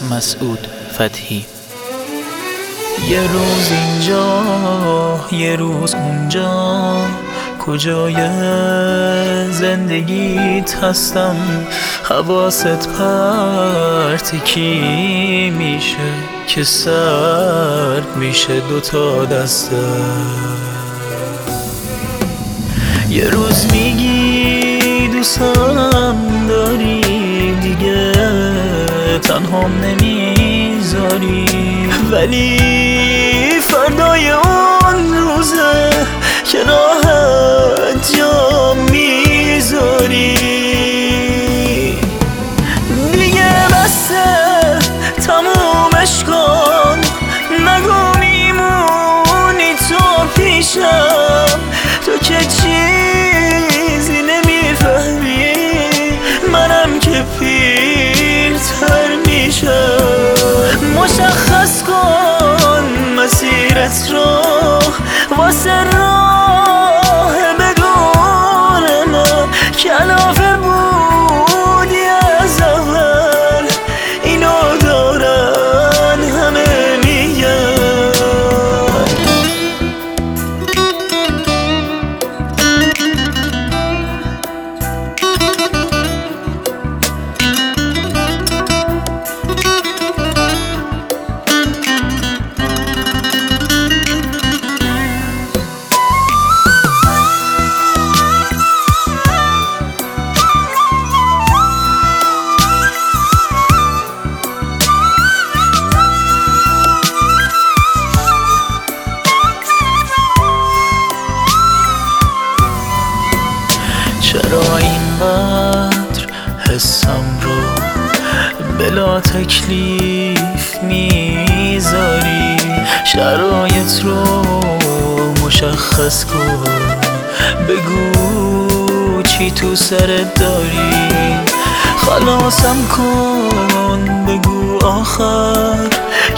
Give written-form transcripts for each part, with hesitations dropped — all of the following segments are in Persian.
مسعود فتحی. یه روز اینجا یه روز اونجا، کجای زندگیت هستم، حواست پرت کی میشه که سرد میشه دوتا دستم. یه روز میگی دوستم داری، دیگه تنهام نمیذاری، ولی فردای اون روزه که راحت جا میذاری. دیگه بسه تمومش کن، نگو میمونی تو پیشم، تو که چیزی نمیفهمی، منم که پیرتر میشم. مشخص کن مسیرت رو واسه راه بدون من، کلافه بودی از اول، اینو دارن همه میگن. چرا اینقدر حسم رو بلا تکلیف میذاری؟ شرایط رو مشخص کن، بگو چی تو سرت داری، خلاصم کن، بگو آخر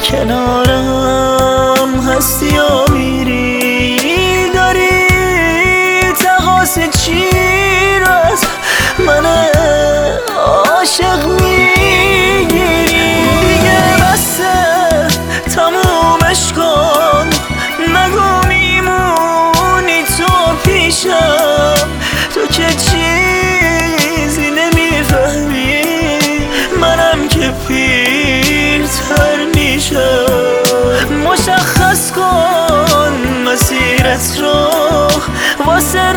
کنارم هستی یا میری؟ داری تقاصد چی از من عاشق میگیری؟ دیگه بسه تمومش کن، نگو میمونی تو پیشم، تو که چیزی نمیفهمی، منم که پیرتر میشم. مشخص کن مسیرت رو واسه